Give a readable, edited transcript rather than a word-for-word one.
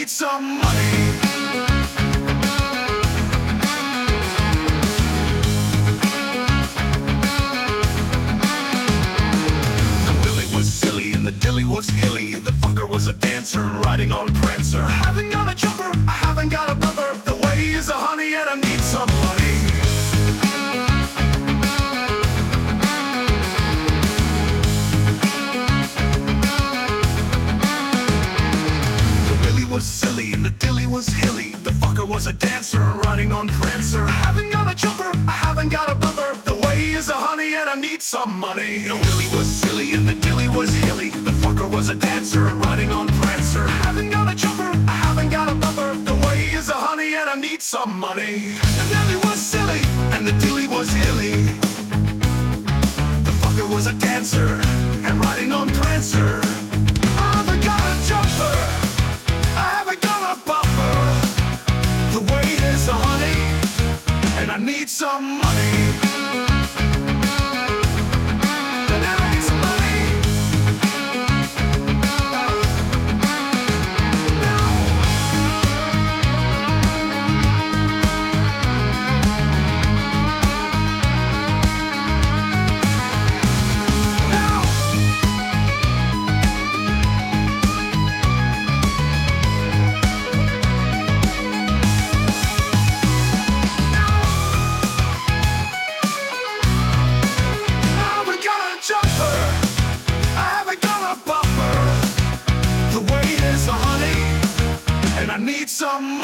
need some money. The Willie was silly and the dilly was hilly. The fucker was a dancer riding on Prancer. I haven't got a jumper, I haven't got a bumper. The way is a honey and I need some money. Was silly and the dilly was hilly. The fucker was a dancer riding on Prancer. I haven't got a jumper, I haven't got a bumper. The way is a honey and I need some money. The Willie was silly and the dilly was hilly. The fucker was a dancer riding on Prancer. I haven't got a jumper, I haven't got a bumper. The way is a honey and I need some money. The dilly was silly and the dilly was hilly. The fucker was a dancer and riding on Prancer. I haven't got a jumper, I haven't got a bumper. The weight is a honey, and I need some money. And I need some money. I need some